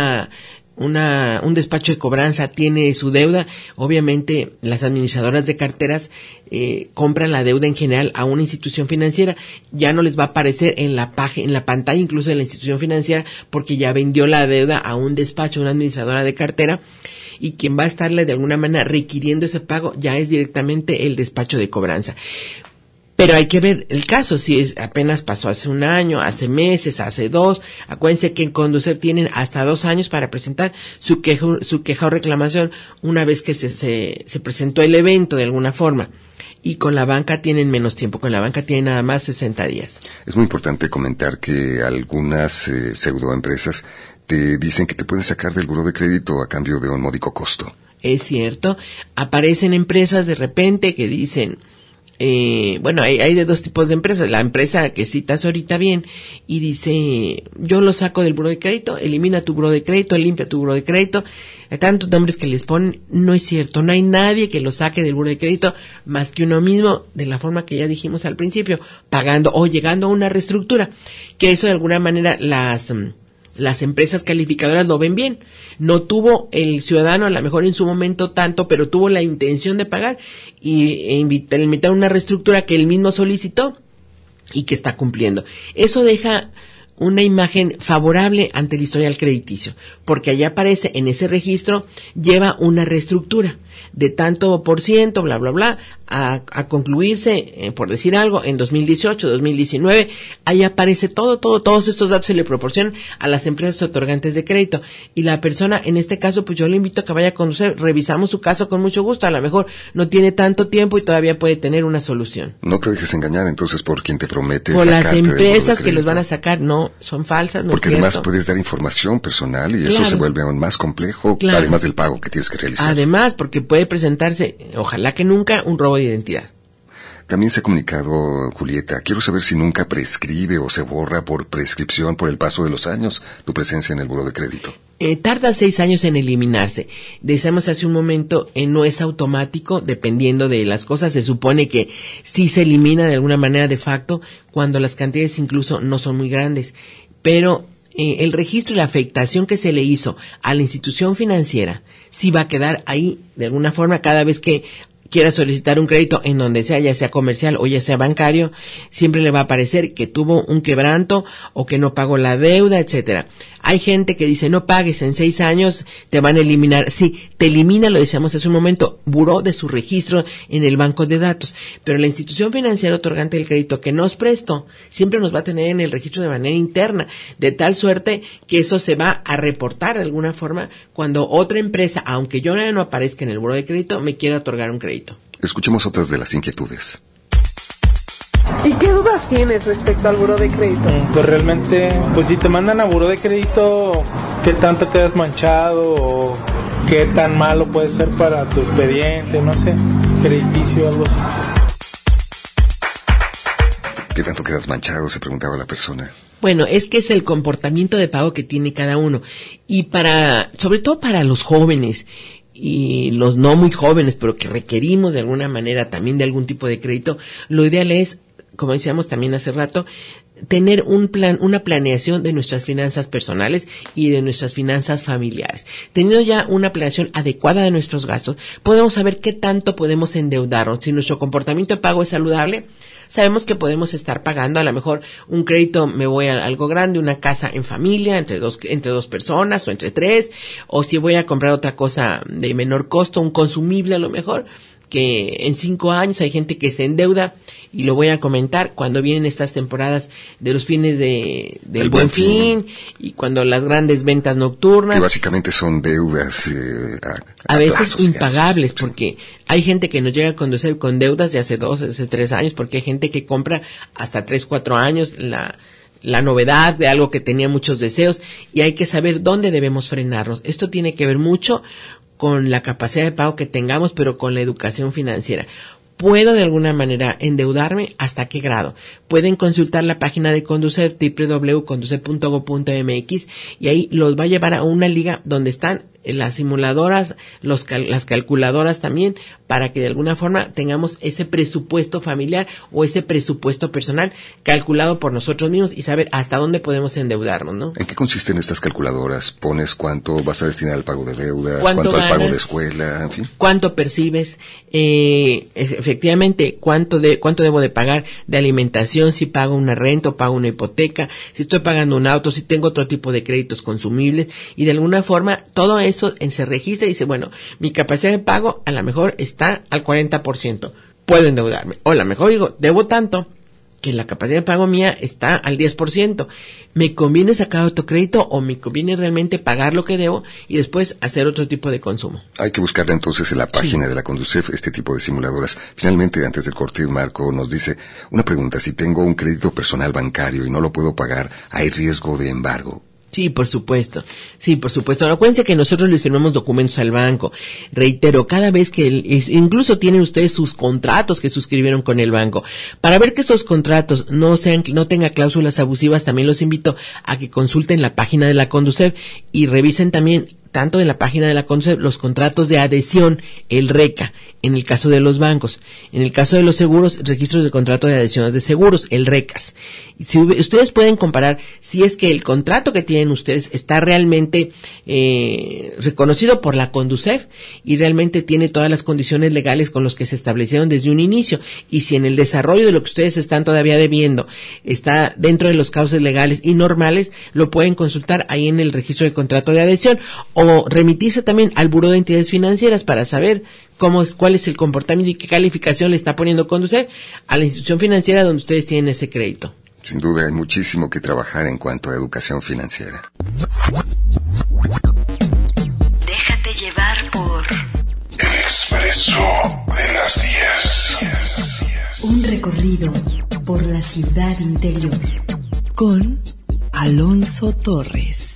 un despacho de cobranza tiene su deuda, obviamente las administradoras de carteras compran la deuda en general a una institución financiera, ya no les va a aparecer en la pantalla incluso de la institución financiera porque ya vendió la deuda a un despacho, una administradora de cartera, y quien va a estarle de alguna manera requiriendo ese pago ya es directamente el despacho de cobranza. Pero hay que ver el caso, si apenas pasó hace un año, hace meses, hace 2. Acuérdense que en Conducef tienen hasta 2 años para presentar su queja o reclamación una vez que se presentó el evento de alguna forma. Y con la banca tienen menos tiempo, con la banca tienen nada más 60 días. Es muy importante comentar que algunas pseudoempresas te dicen que te pueden sacar del buró de crédito a cambio de un módico costo. Es cierto, aparecen empresas de repente que dicen... hay de 2 tipos de empresas. La empresa que citas ahorita bien y dice, yo lo saco del buró de crédito, elimina tu buró de crédito, limpia tu buró de crédito. Hay tantos nombres que les ponen, no es cierto, no hay nadie que lo saque del buró de crédito más que uno mismo, de la forma que ya dijimos al principio, pagando o llegando a una reestructura, que eso de alguna manera las empresas calificadoras lo ven bien. No tuvo el ciudadano a lo mejor en su momento tanto, pero tuvo la intención de pagar y invitar una reestructura que él mismo solicitó y que está cumpliendo. Eso deja una imagen favorable ante el historial crediticio, porque allá aparece en ese registro, lleva una reestructura de tanto por ciento, bla, bla, bla, a concluirse, por decir algo, en 2018, 2019, ahí aparece todos estos datos se le proporcionan a las empresas otorgantes de crédito. Y la persona, en este caso, pues yo le invito a que vaya a conocer, revisamos su caso con mucho gusto, a lo mejor no tiene tanto tiempo y todavía puede tener una solución. No te dejes engañar entonces por quien te promete por las empresas de que los van a sacar, no, son falsas, no porque es cierto. Además puedes dar información personal y claro, eso se vuelve aún más complejo, claro, además del pago que tienes que realizar. Además, porque puede presentarse, ojalá que nunca, un robo de identidad. También se ha comunicado, Julieta, quiero saber si nunca prescribe o se borra por prescripción por el paso de los años tu presencia en el buró de crédito. Tarda 6 años en eliminarse. Decíamos hace un momento, no es automático, dependiendo de las cosas. Se supone que sí se elimina de alguna manera de facto cuando las cantidades incluso no son muy grandes. Pero el registro y la afectación que se le hizo a la institución financiera sí va a quedar ahí de alguna forma cada vez que quiera solicitar un crédito en donde sea, ya sea comercial o ya sea bancario, siempre le va a aparecer que tuvo un quebranto o que no pagó la deuda, etcétera. Hay gente que dice, no pagues, en 6 años te van a eliminar. Sí, te elimina, lo decíamos hace un momento, buró de su registro en el banco de datos. Pero la institución financiera otorgante del crédito que nos prestó, siempre nos va a tener en el registro de manera interna, de tal suerte que eso se va a reportar de alguna forma cuando otra empresa, aunque yo no aparezca en el buró de crédito, me quiera otorgar un crédito. Escuchemos otras de las inquietudes. ¿Y qué dudas tienes respecto al buró de crédito? Pues realmente, pues si te mandan a buró de crédito, ¿qué tanto quedas manchado o qué tan malo puede ser para tu expediente, no sé, crediticio o algo así? ¿Qué tanto quedas manchado?, se preguntaba la persona. Bueno, es que es el comportamiento de pago que tiene cada uno. Y sobre todo para los jóvenes y los no muy jóvenes, pero que requerimos de alguna manera también de algún tipo de crédito, lo ideal es, como decíamos también hace rato, tener una planeación de nuestras finanzas personales y de nuestras finanzas familiares. Teniendo ya una planeación adecuada de nuestros gastos, podemos saber qué tanto podemos endeudarnos. Si nuestro comportamiento de pago es saludable, sabemos que podemos estar pagando a lo mejor un crédito, me voy a algo grande, una casa en familia, entre dos personas o entre tres, o si voy a comprar otra cosa de menor costo, un consumible a lo mejor, que en 5 años hay gente que se endeuda, y lo voy a comentar cuando vienen estas temporadas de los fines del Buen Fin, y cuando las grandes ventas nocturnas. Que básicamente son deudas a veces plazos, impagables, digamos, porque hay gente que nos llega a conducir con deudas de hace 2, hace 3 años, porque hay gente que compra hasta 3, 4 años la novedad de algo que tenía muchos deseos, y hay que saber dónde debemos frenarnos. Esto tiene que ver mucho con la capacidad de pago que tengamos, pero con la educación financiera. ¿Puedo de alguna manera endeudarme? ¿Hasta qué grado? Pueden consultar la página de Conducef, www.conducef.go.mx, y ahí los va a llevar a una liga donde están las simuladoras, las calculadoras también, para que de alguna forma tengamos ese presupuesto familiar o ese presupuesto personal calculado por nosotros mismos y saber hasta dónde podemos endeudarnos, ¿no? ¿En qué consisten estas calculadoras? ¿Pones cuánto vas a destinar al pago de deudas, cuánto al pago de escuela, en fin? ¿Cuánto percibes? Efectivamente, cuánto debo de pagar de alimentación, si pago una renta o pago una hipoteca, si estoy pagando un auto, si tengo otro tipo de créditos consumibles, y de alguna forma todo eso se registra y dice, bueno, mi capacidad de pago a lo mejor está al 40%, puedo endeudarme, o a lo mejor digo, debo tanto que la capacidad de pago mía está al 10%, ¿me conviene sacar otro crédito o me conviene realmente pagar lo que debo y después hacer otro tipo de consumo? Hay que buscarla entonces en la página de la Conducef, este tipo de simuladoras. Finalmente, antes del corte, Marco nos dice una pregunta: si tengo un crédito personal bancario y no lo puedo pagar, ¿hay riesgo de embargo? Sí, por supuesto. Acuérdense que nosotros les firmamos documentos al banco. Reitero, cada vez que incluso tienen ustedes sus contratos que suscribieron con el banco. Para ver que esos contratos no tenga cláusulas abusivas, también los invito a que consulten la página de la Conducef y revisen también, tanto en la página de la Conducef, los contratos de adhesión, el RECA, en el caso de los bancos. En el caso de los seguros, registros de contrato de adhesión de seguros, el RECAS. Si ustedes pueden comparar si es que el contrato que tienen ustedes está realmente reconocido por la Conducef y realmente tiene todas las condiciones legales con los que se establecieron desde un inicio, y si en el desarrollo de lo que ustedes están todavía debiendo está dentro de los cauces legales y normales, lo pueden consultar ahí en el registro de contrato de adhesión, o remitirse también al Buró de Entidades Financieras para saber cuál es el comportamiento y qué calificación le está poniendo Conducef a la institución financiera donde ustedes tienen ese crédito. Sin duda hay muchísimo que trabajar en cuanto a educación financiera. Déjate llevar por El Expreso de las 10. Un recorrido por la ciudad interior con Alonso Torres.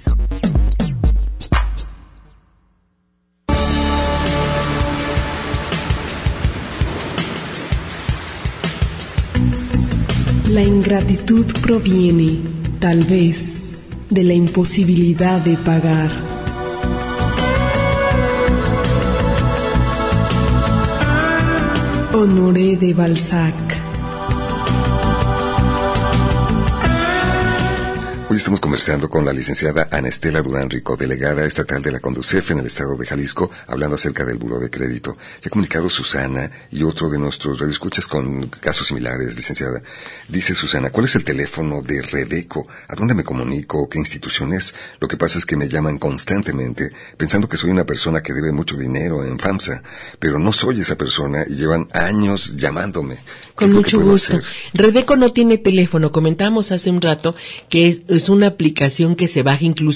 La ingratitud proviene, tal vez, de la imposibilidad de pagar. Honoré de Balzac. Hoy estamos conversando con la licenciada Ana Estela Durán Rico, delegada estatal de la Conducef en el estado de Jalisco, hablando acerca del buró de crédito. Se ha comunicado Susana y otro de nuestros radioescuchas con casos similares, licenciada. Dice Susana, ¿cuál es el teléfono de Redeco? ¿A dónde me comunico? ¿Qué institución es? Lo que pasa es que me llaman constantemente pensando que soy una persona que debe mucho dinero en FAMSA, pero no soy esa persona y llevan años llamándome. Con mucho gusto. Redeco no tiene teléfono. Comentamos hace un rato que es una aplicación que se baja incluso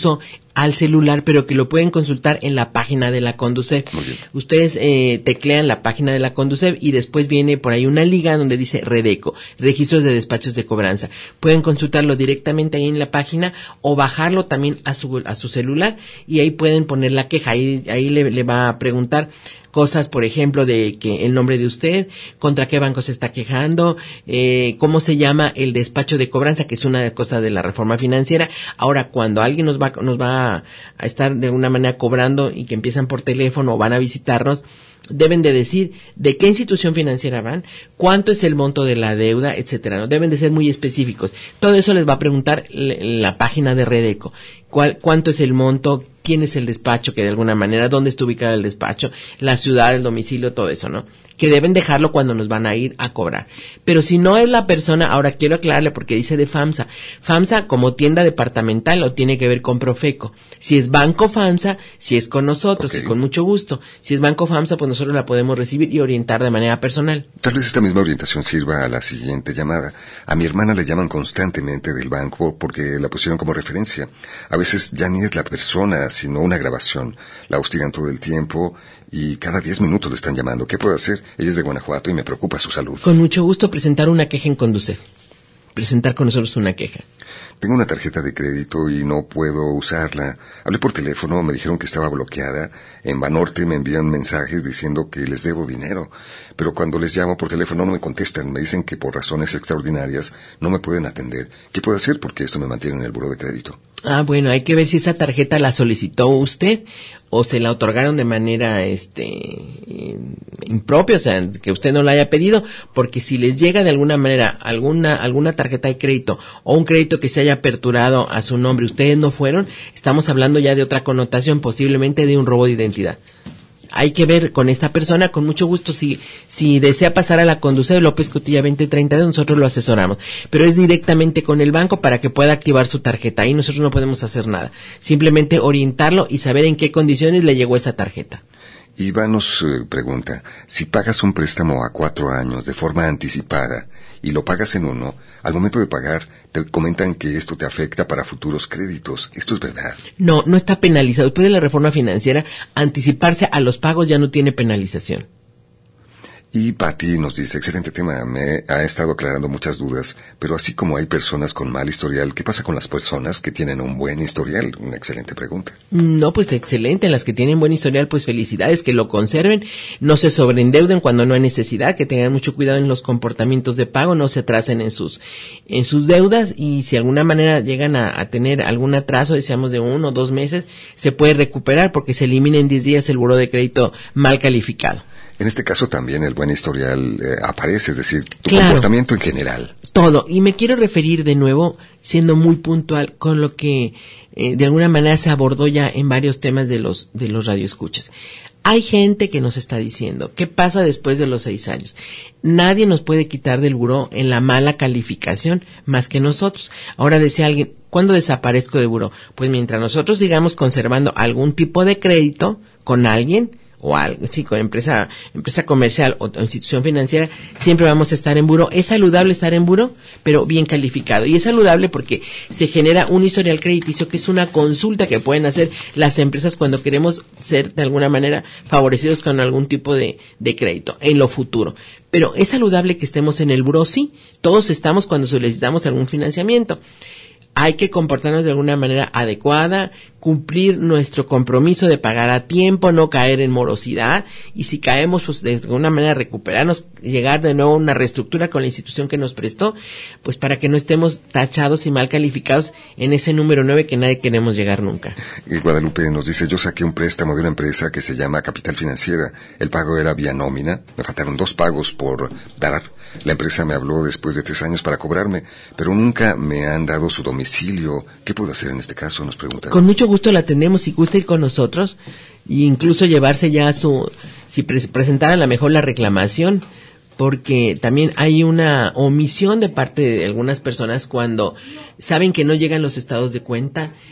al celular, pero que lo pueden consultar en la página de la Conducef. Ustedes teclean la página de la Conducef y después viene por ahí una liga donde dice Redeco, Registros de Despachos de Cobranza. Pueden consultarlo directamente ahí en la página o bajarlo también a su celular y ahí pueden poner la queja. Ahí le va a preguntar cosas, por ejemplo, de que el nombre de usted, contra qué banco se está quejando, cómo se llama el despacho de cobranza, que es una cosa de la reforma financiera. Ahora, cuando alguien nos va a estar de alguna manera cobrando y que empiezan por teléfono o van a visitarnos, deben de decir de qué institución financiera van, cuánto es el monto de la deuda, etcétera, ¿no? Deben de ser muy específicos. Todo eso les va a preguntar la página de Redeco. Cuánto es el monto, quién es el despacho, que de alguna manera, dónde está ubicado el despacho, la ciudad, el domicilio, todo eso, ¿no? Que deben dejarlo cuando nos van a ir a cobrar. Pero si no es la persona, ahora quiero aclararle porque dice de FAMSA. FAMSA como tienda departamental o tiene que ver con Profeco. Si es Banco FAMSA, si es con nosotros y con mucho gusto. Si es Banco FAMSA, pues nosotros la podemos recibir y orientar de manera personal. Tal vez esta misma orientación sirva a la siguiente llamada. A mi hermana le llaman constantemente del banco porque la pusieron como referencia. A veces ya ni es la persona, sino una grabación. La hostigan todo el tiempo y cada 10 minutos le están llamando. ¿Qué puedo hacer? Ella es de Guanajuato y me preocupa su salud. Con mucho gusto presentar una queja en Conducef. Presentar con nosotros una queja. Tengo una tarjeta de crédito y no puedo usarla. Hablé por teléfono, me dijeron que estaba bloqueada. En Banorte me envían mensajes diciendo que les debo dinero. Pero cuando les llamo por teléfono no me contestan. Me dicen que por razones extraordinarias no me pueden atender. ¿Qué puedo hacer? Porque esto me mantiene en el buró de crédito. Ah, bueno, hay que ver si esa tarjeta la solicitó usted o se la otorgaron de manera impropia, o sea, que usted no la haya pedido, porque si les llega de alguna manera alguna tarjeta de crédito o un crédito que se haya aperturado a su nombre, ustedes no fueron, estamos hablando ya de otra connotación, posiblemente de un robo de identidad. Hay que ver con esta persona, con mucho gusto, si desea pasar a la Conducef López Cotilla 2032, nosotros lo asesoramos, pero es directamente con el banco para que pueda activar su tarjeta, ahí nosotros no podemos hacer nada, simplemente orientarlo y saber en qué condiciones le llegó esa tarjeta. Iván nos pregunta, si pagas un préstamo a 4 años de forma anticipada y lo pagas en 1, al momento de pagar te comentan que esto te afecta para futuros créditos. ¿Esto es verdad? No está penalizado. Después de la reforma financiera, anticiparse a los pagos ya no tiene penalización. Y Pati nos dice, excelente tema, me ha estado aclarando muchas dudas, pero así como hay personas con mal historial, ¿qué pasa con las personas que tienen un buen historial? Una excelente pregunta. No, pues excelente, las que tienen buen historial, pues felicidades, que lo conserven, no se sobreendeuden cuando no hay necesidad, que tengan mucho cuidado en los comportamientos de pago, no se atrasen en sus deudas, y si de alguna manera llegan a tener algún atraso, deseamos de 1 o 2 meses, se puede recuperar porque se elimina en 10 días el buró de crédito mal calificado. En este caso también el buen historial aparece, es decir, tu comportamiento en general. Todo, y me quiero referir de nuevo, siendo muy puntual, con lo que de alguna manera se abordó ya en varios temas de los radioescuchas. Hay gente que nos está diciendo, ¿qué pasa después de los 6 años? Nadie nos puede quitar del buró en la mala calificación más que nosotros. Ahora decía alguien, ¿cuándo desaparezco de buró? Pues mientras nosotros sigamos conservando algún tipo de crédito con alguien, o algo, sí, con empresa comercial o institución financiera, siempre vamos a estar en buró. Es saludable estar en buró, pero bien calificado. Y es saludable porque se genera un historial crediticio que es una consulta que pueden hacer las empresas cuando queremos ser de alguna manera favorecidos con algún tipo de crédito en lo futuro. Pero es saludable que estemos en el buró, sí. Todos estamos cuando solicitamos algún financiamiento. Hay que comportarnos de alguna manera adecuada, cumplir nuestro compromiso de pagar a tiempo, no caer en morosidad, y si caemos, pues de alguna manera recuperarnos, llegar de nuevo a una reestructura con la institución que nos prestó, pues para que no estemos tachados y mal calificados en ese número 9 que nadie queremos llegar nunca. Y Guadalupe nos dice, yo saqué un préstamo de una empresa que se llama Capital Financiera, el pago era vía nómina, me faltaron 2 pagos por dar. La empresa me habló después de 3 años para cobrarme, pero nunca me han dado su domicilio. ¿Qué puedo hacer en este caso? Nos pregunta. Con mucho gusto la atendemos, si gusta ir con nosotros, e incluso llevarse ya si presentar a lo mejor la reclamación, porque también hay una omisión de parte de algunas personas cuando saben que no llegan los estados de cuenta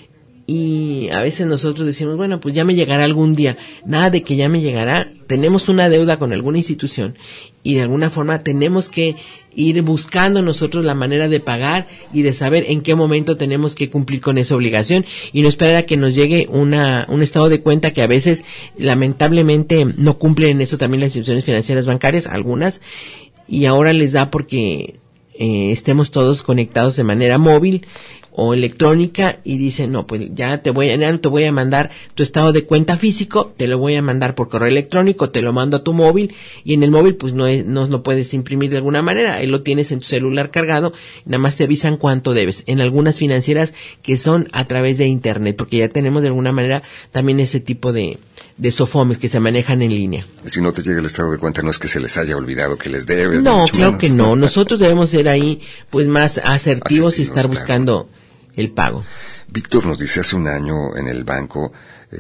y a veces nosotros decimos, bueno, pues ya me llegará algún día. Nada de que ya me llegará. Tenemos una deuda con alguna institución y de alguna forma tenemos que ir buscando nosotros la manera de pagar y de saber en qué momento tenemos que cumplir con esa obligación y no esperar a que nos llegue un estado de cuenta que a veces lamentablemente no cumplen en eso también las instituciones financieras bancarias, algunas, y ahora les da porque estemos todos conectados de manera móvil o electrónica y dicen, no, pues ya no te voy a mandar tu estado de cuenta físico, te lo voy a mandar por correo electrónico, te lo mando a tu móvil y en el móvil pues no lo puedes imprimir de alguna manera, ahí lo tienes en tu celular cargado, nada más te avisan cuánto debes. En algunas financieras que son a través de internet, porque ya tenemos de alguna manera también ese tipo de SOFOMES que se manejan en línea. Si no te llega el estado de cuenta, no es que se les haya olvidado que les debes. No, claro que no. Nosotros debemos ser ahí pues más asertivos y estar buscando el pago. Víctor nos dice, hace un año en el banco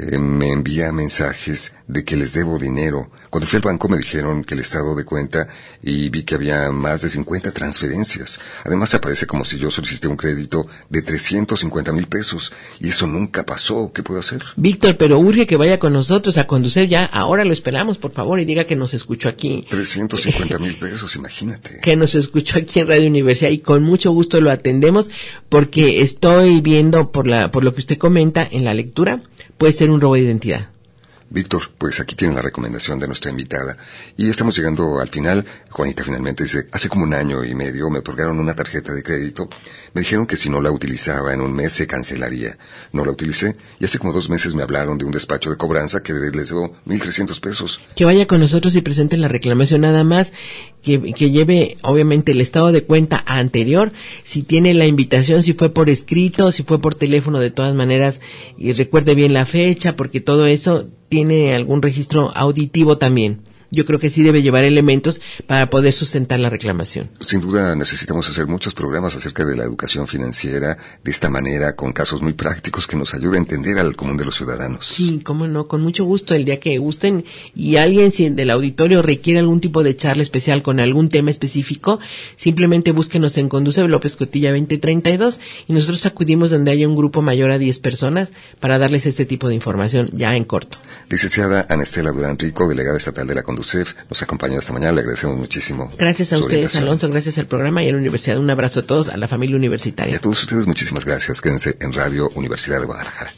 me envía mensajes de que les debo dinero. Cuando fui al banco me dijeron que el estado de cuenta y vi que había más de 50 transferencias. Además aparece como si yo solicité un crédito de 350,000 pesos y eso nunca pasó. ¿Qué puedo hacer? Víctor, pero urge que vaya con nosotros a conducir ya. Ahora lo esperamos, por favor, y diga que nos escuchó aquí. 350,000 pesos, imagínate. Que nos escuchó aquí en Radio Universidad y con mucho gusto lo atendemos porque estoy viendo por lo que usted comenta en la lectura, puede ser un robo de identidad. Víctor, pues aquí tienen la recomendación de nuestra invitada. Y estamos llegando al final. Juanita finalmente dice, hace como 1 año y medio me otorgaron una tarjeta de crédito. Me dijeron que si no la utilizaba en un mes se cancelaría. No la utilicé y hace como 2 meses me hablaron de un despacho de cobranza que les debo 1,300 pesos. Que vaya con nosotros y presente la reclamación nada más. Que lleve obviamente el estado de cuenta anterior, si tiene la invitación, si fue por escrito, si fue por teléfono, de todas maneras, y recuerde bien la fecha, porque todo eso tiene algún registro auditivo también. Yo creo que sí debe llevar elementos para poder sustentar la reclamación. Sin duda necesitamos hacer muchos programas acerca de la educación financiera de esta manera, con casos muy prácticos que nos ayuden a entender al común de los ciudadanos. Sí, cómo no, con mucho gusto, el día que gusten y alguien si del auditorio requiere algún tipo de charla especial con algún tema específico, simplemente búsquenos en Conduce López Cotilla 2032 y nosotros acudimos donde haya un grupo mayor a 10 personas para darles este tipo de información ya en corto. Licenciada Ana Estela Durán Rico, delegada estatal de la Conducef, nos acompañó esta mañana, le agradecemos muchísimo. Gracias a ustedes, Alonso, gracias al programa y a la universidad. Un abrazo a todos, a la familia universitaria. Y a todos ustedes, muchísimas gracias. Quédense en Radio Universidad de Guadalajara.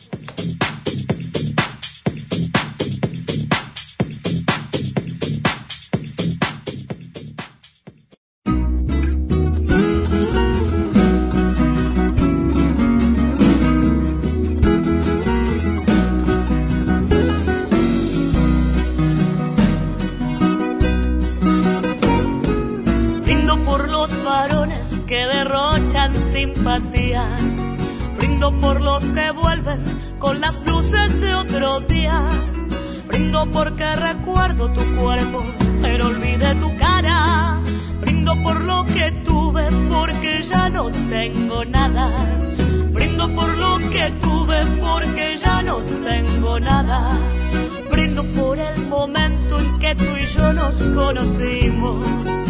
Simpatía, brindo por los que vuelven con las luces de otro día, brindo porque recuerdo tu cuerpo, pero olvidé tu cara, brindo por lo que tuve porque ya no tengo nada, brindo por lo que tuve porque ya no tengo nada, brindo por el momento en que tú y yo nos conocimos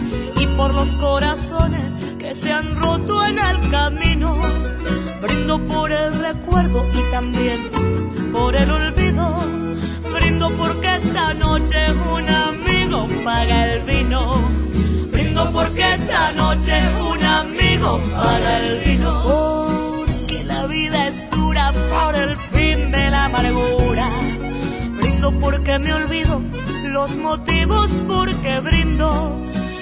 y por los corazones que se han roto en el camino, brindo por el recuerdo y también por el olvido, brindo porque esta noche un amigo paga el vino, brindo porque esta noche un amigo paga el vino, porque la vida es dura por el fin de la amargura, brindo porque me olvido los motivos porque brindo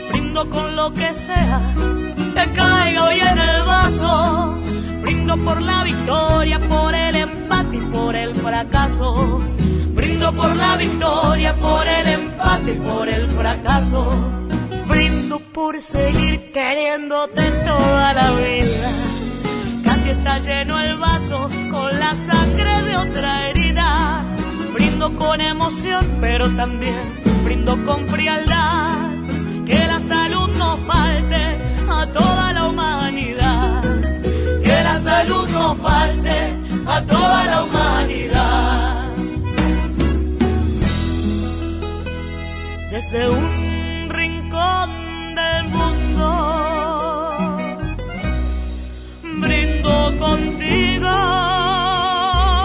con lo que sea que caiga hoy en el vaso, brindo por la victoria, por el empate y por el fracaso, brindo por la victoria, por el empate y por el fracaso, brindo por seguir queriéndote toda la vida, casi está lleno el vaso con la sangre de otra herida, brindo con emoción pero también brindo con frialdad, que la salud no falte a toda la humanidad, que la salud no falte a toda la humanidad. Desde un rincón del mundo brindo contigo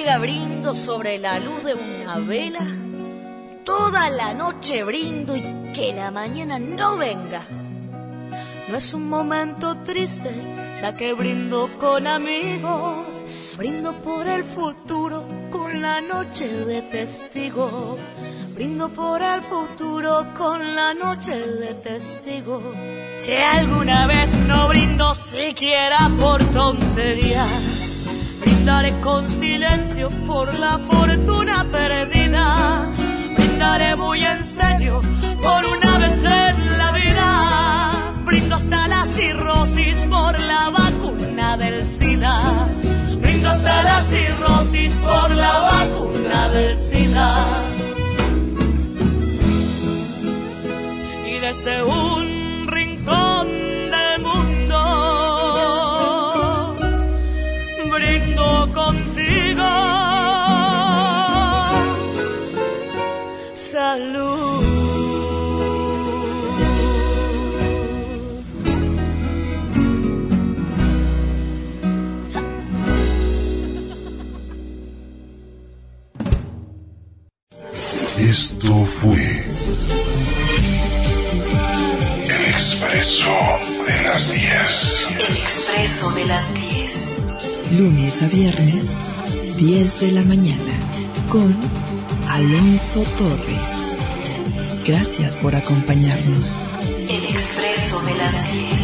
día brindo sobre la luz de una vela, toda la noche brindo y que la mañana no venga. No es un momento triste, ya que brindo con amigos, brindo por el futuro con la noche de testigo. Brindo por el futuro con la noche de testigo. Si alguna vez no brindo siquiera por tonterías, brindaré con silencio por la fortuna perdida. Brindaré muy en serio por una vez en la vida. Brindo hasta la cirrosis por la vacuna del SIDA. Brindo hasta la cirrosis por la vacuna del SIDA. Y desde un rincón del mundo brindo contigo. Salud. Esto fue El Expreso de las 10. El Expreso de las 10. Lunes a viernes, 10 de la mañana, con Alonso Torres. Gracias por acompañarnos. El Expreso de las 10.